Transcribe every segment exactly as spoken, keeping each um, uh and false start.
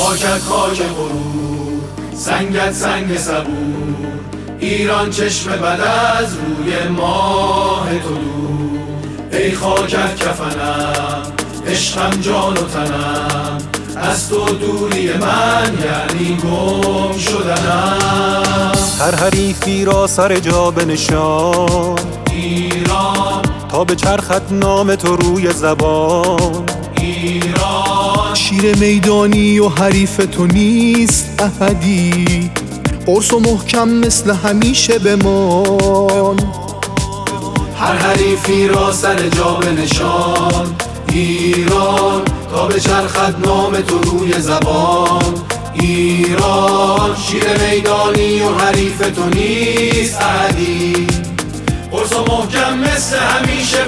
خاکت خاک غرور، سنگت سنگ صبور، ایران چشم بد از روی ماه تو دور. ای خاکت کفنم، عشقم جان و تنم، از تو دوری من یعنی گم شدنم. هر حریفی را سر جا بنشان ایران، تا به چرخت نام تو روی زبان. ایران، شیر میدانی و حریف تو نیست احدی، قرص و محکم مثل همیشه بمان. هر حریفی را سر جا بنشان. ایران، تا به چرخت نام تو روی زبان. ایران، شیر میدانی و حریف تو نیست احدی، قرص و محکم مثل همیشه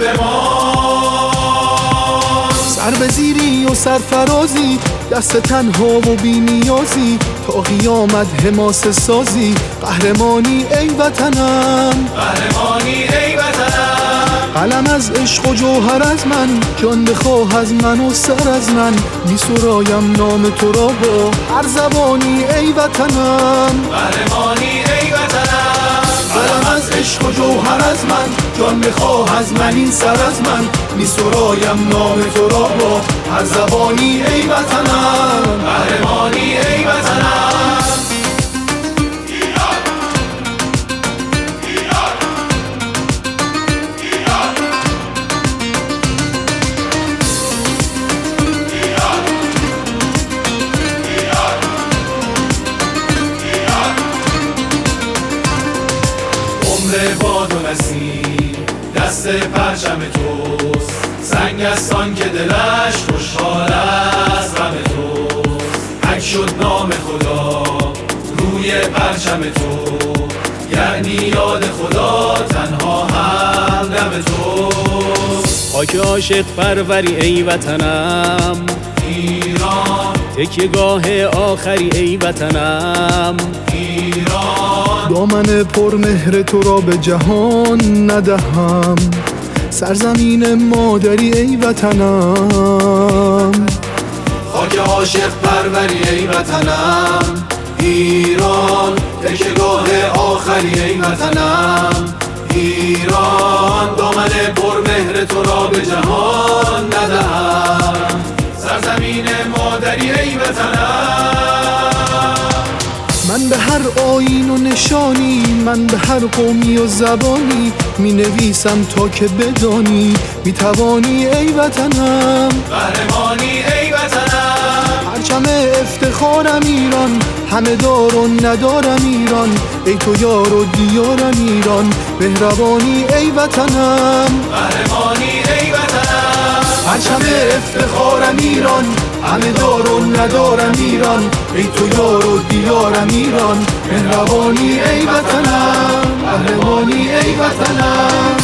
بمان. سر به زیری و سرفرازی، دست تنها و بی نیازی، تا قیامت حماسه سازی، قهرمانی ای وطنم، قهرمانی ای وطنم. قلم از عشق و جوهر از من، جان بخواه از من و سر از من، می سرایم نام تو را با هر زبانی ای وطنم. قهرمانی ای وطنم. قلم از عشق و جوهر از من، جان بخواه از من این سر از من، می سرایم نام تو را با هر زبانی ای وطنم. قهرمانی ای وطنم. باد و نسیم دست پرچم توست، سنگ است آن که دلش خوشحال از غم توست. حک شد نام خدا روی پرچم تو، یعنی یاد خدا تنها همدم توست. خاک عاشق پروری ای وطنم، ایران، تکیهگاه آخری ای وطنم. ایران، دامن پر مهر تو را به جهان ندهم، سرزمین مادری ای وطنم. خاک عاشق پروری ای وطنم. ایران، تکیهگاه آخری ای وطنم. ایران، دامن پر مهر تو را به جهان ندهم، سرزمین مادری ای وطنم. من به هر آیین و نشانی، من به هر قومی و زبانی، می نویسم تا که بدانی می توانی ای وطنم. قهرمانی ای وطنم. پرچم افتخارم ایران، همه دار و ندارم ایران، ای تو یار و دیارم ایران، مهربانی ای وطنم. قهرمانی ای وطنم. پرچم افتخارم ایران، همه دار و ندارم ایران، ای تو یار و دیارم ایران، مهربانی ای وطنم، قهرمانی ای وطنم.